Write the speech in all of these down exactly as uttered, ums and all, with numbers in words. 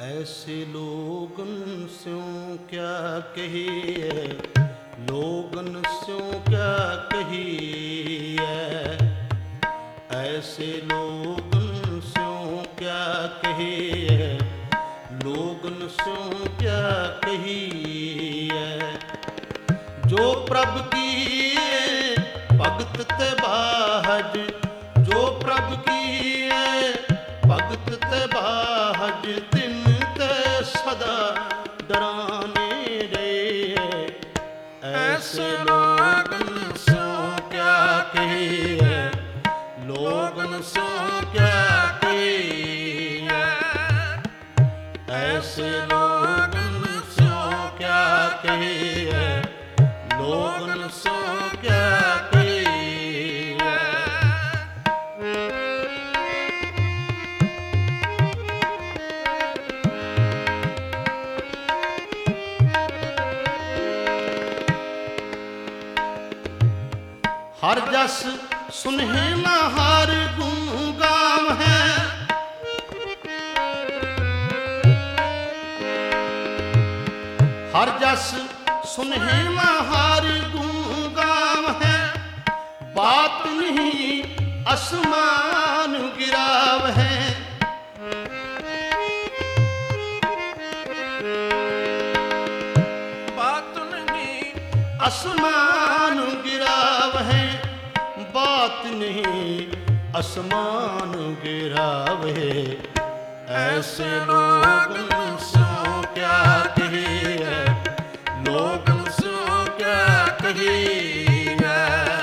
ऐसे लोगन स्यों क्या कहिए, लोगन स्यों क्या कहिए, ऐसे लोगन स्यों क्या कहिए, लोगन स्यों क्या कहिए। जो प्रभ की भगत ते बाहज, जो प्रभ की भगत ते बाहज, तिन ते सदा डराने रहे। ऐसे लोगन स्यों क्या कहिए, लोगन स्यों क्या कहिए, ऐसे लोगन स्यों क्या कहिए, लोगन स्यों क्या कहिए। हर जस सुनहे ना हर गुण गाम है, हर जस सुनहे ना हर गुण गाम है। बात नहीं आसमान गिराव है, बात नहीं आसमान गिराव है, बात नहीं आसमान गिराव है। ऐसे लोगन स्यों क्या कहिए, लोगन स्यों क्या कहिए,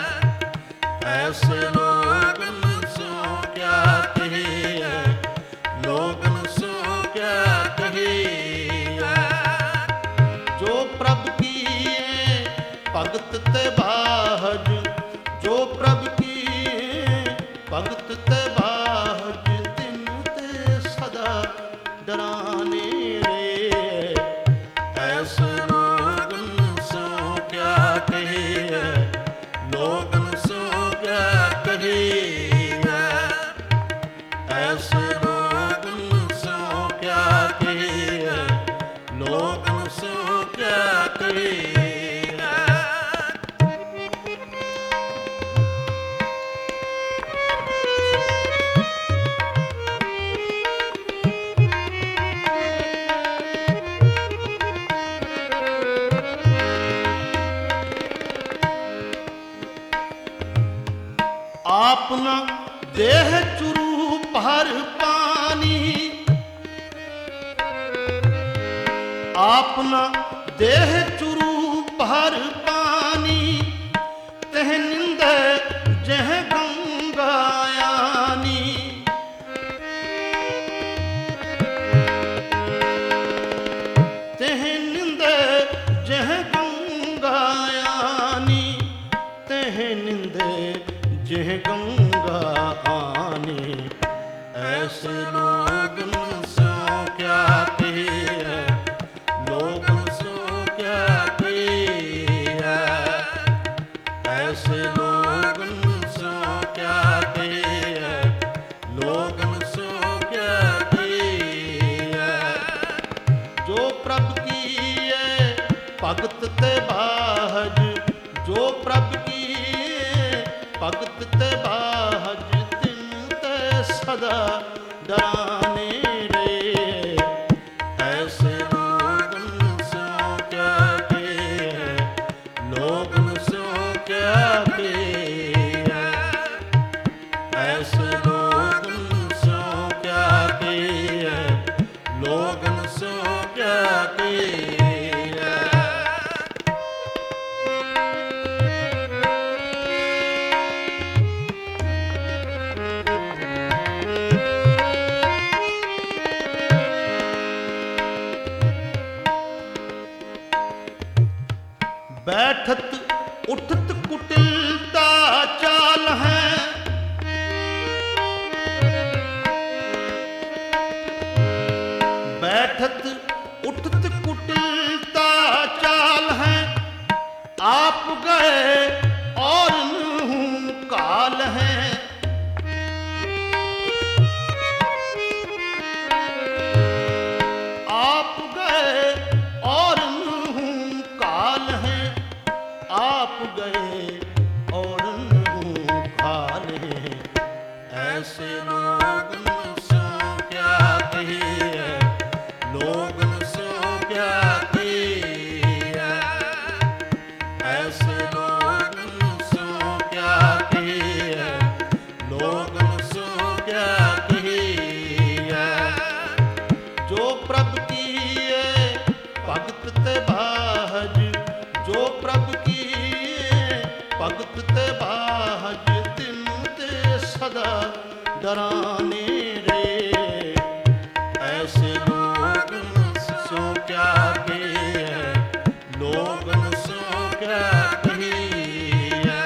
ऐसे लोगन स्यों क्या कहिए, लोगन स्यों क्या कहिए। जो प्रभ की भगत ते बाहज, जो प्रभ की भगत ते बाहज, तिन ते सदा डराने रे। ऐसे लोगन स्यों क्या कहिए, लोगन स्यों क्या कहिए, ऐसे लोगन स्यों क्या कहिए, लोगन स्यों क्या कहिए। आपना देह चुरू भर पानी, आपना देह चुरू भर पानी, तह निंद जह गंगा यानी। तह निंद जह गंगा यानी, तह निंद जह गंगा आनी। ऐसे लोगन स्यों क्या कहिए, लोगन स्यों क्या कहिए, ऐसे लोगन स्यों क्या कहिए, लोगन स्यों क्या कहिए। जो प्रभ की भगत ते बाहज, जो प्रभ की भगत ते बाहज, तिन ते सदा डराने रे। ऐसे लोगन स्यों क्या कहिए, लोगन स्यों क्या कहिए, ऐसे लोगन स्यों क्या कहिए, लोगन स्यों क्या कहिए। औरन खाले। ऐसे लोगन सो क्या कहिए, लोगन सो क्या कहिए। ऐसे लोगन सो क्या कहिए, लोगन सो क्या कहिए। जो प्रभु कीए भगत ते बाज, जो प्रभु कीए भगत ते बाज, तिन ते सदा डराने रे। ऐसे लोगन सो क्या कहिए, लोगन सो क्या कहिए।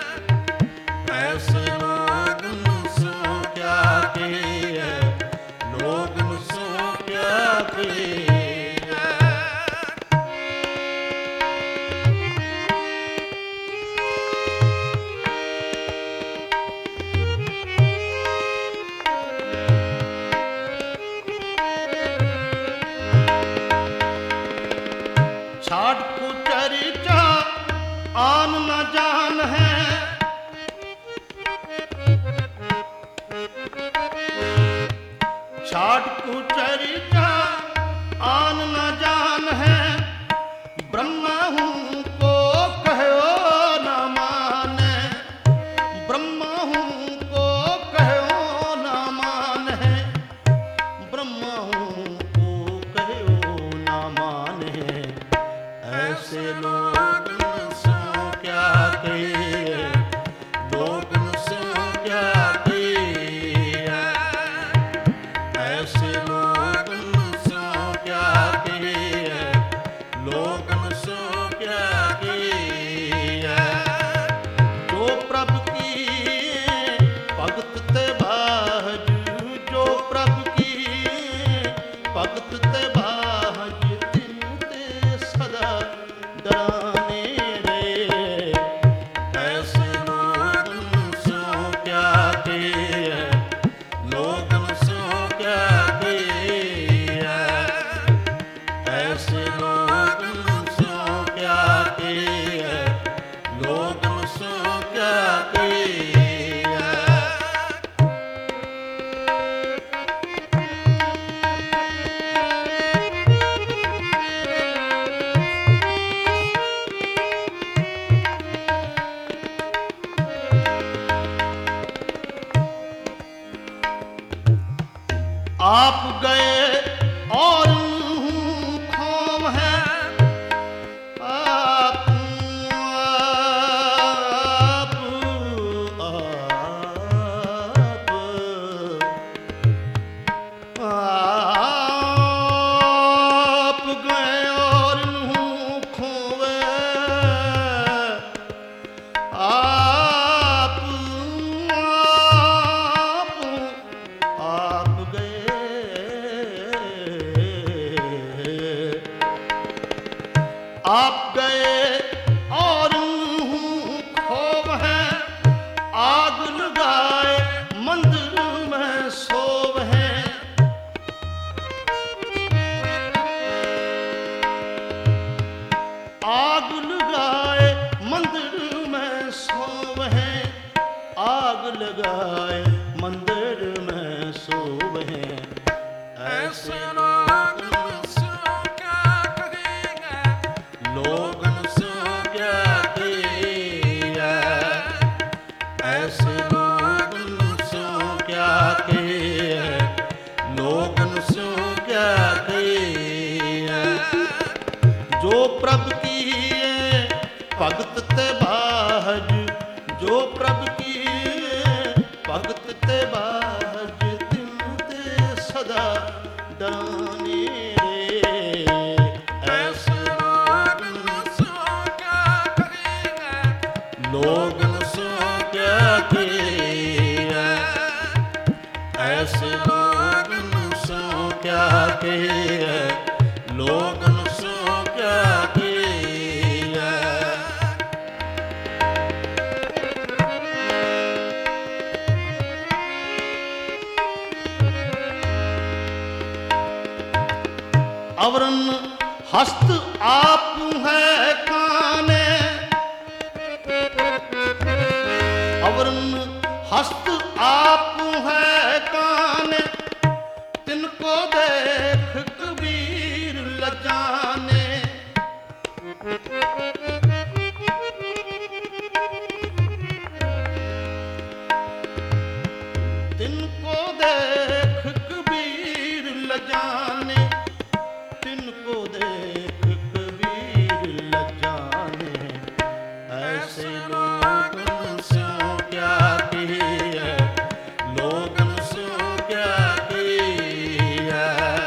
ऐसे लोगन सो क्या कहिए, लोगन सो क्या कहिए। छाड़ को चरिचा आन न जान है, छाड़ को चरिचा आन न जान है। ब्रह्मा हूँ को कहो न माने, ब्रह्मा हूँ को कहो न माने। ब्रह्मा हूँ को कहो न माने। ऐसे लोगन सो क्या कहिए, लोगन सो क्या कहिए। ऐसे लोगन सो क्या कहिए, लोगन सो क्या कहिए। जो प्रभु कीए भगत ते बाज, जो प्रभु कीए भगत ते बाज, तिन ते सदा डराने रे। ऐसे लोगन सो क्या कहिए, लोगन सो क्या कहिए। ऐसे लोगन सो क्या कहिए, लोगन सो क्या कहिए। आप गए और यूं खोम है, आप आप आप आप गए और यूं खोवे। आप आप आप आप गए और यूं खोव है। आग लगाए मंदिर में सोव है। आग लगाए मंदिर में सोव है। आग लगाए मंदिर में सोव है। ऐसे लोगन सो क्या कहिए, लोगन सो क्या कहिए। ऐसे लोगन सो क्या कहिए, लोगन सो क्या कहिए। जो प्रभु कीए भगत ते बाज, जो प्रभु कीए भगत ते बाज, तिन ते सदा डराने रे। ऐसे लोगन सो क्या कहिए, लोगन सो क्या कहिए। ऐसे लोगन सो क्या कहिए, लोगन सो क्या कहिए। अवरन हस्त आप है काने, अवरन हस्त आप है काने, तिनको देख कबीर लजाने। तिनको देख कबीर लजाने, तिनको देख कबीर लजाने। ऐसे लोगन स्यों क्या किए, लोगन स्यों क्या किए,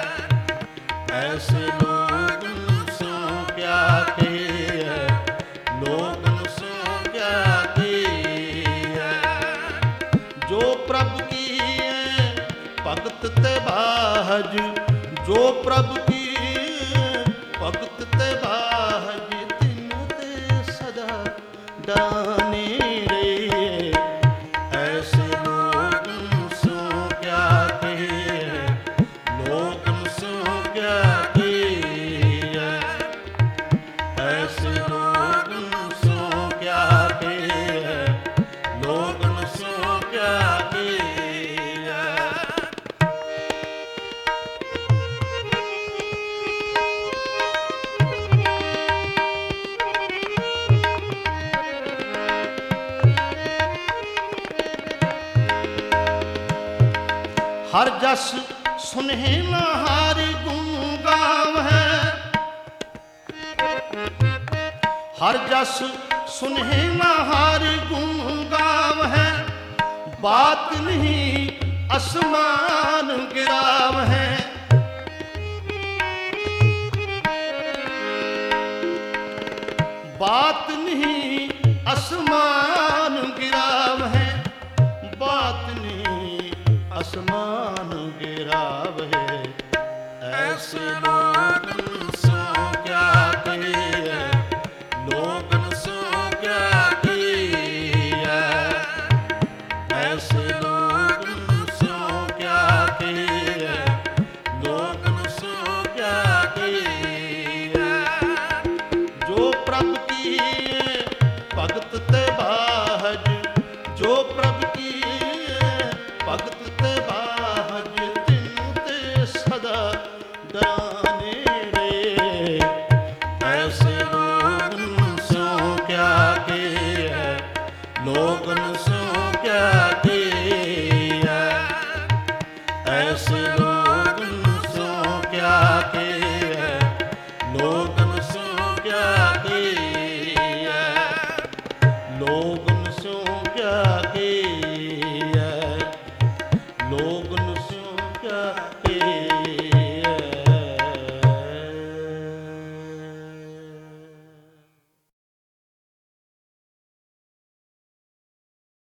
ऐसे लोगन स्यों क्या किए, लोगन स्यों क्या किए। जो प्रभु की भगत ते बाज, जो प्रभु की भगत ते बाज, तिन ते सदा डाने रे। ऐसे लोगन स्यों क्या किए, लोगन स्यों क्या किए, ऐसे लोगन स्यों क्या किए, लोगन स्यों क्या किए। हर जस सुनहिला हरि गुण गावै, हर जस सुनहिला हरि गुण गावै। बात नहीं आसमान गिरावै, बात नहीं आसमान गिरावै, बात नहीं आसमान गिरावै। ऐसे लोगन स्यों क्या किए, लोगन स्यों क्या किए, ऐसे लोगन स्यों क्या किए, लोगन स्यों क्या किए। जो प्रभु की भगत ते बाज, जो प्रभु की भगत ते बाज, तिन ते सदा डाने रे। ऐसे लोगन स्यों क्या किए, लोगन स्यों क्या किए, ऐसे लोगन स्यों क्या किए, लोगन स्यों क्या किए, लोगन स्यों क्या किए।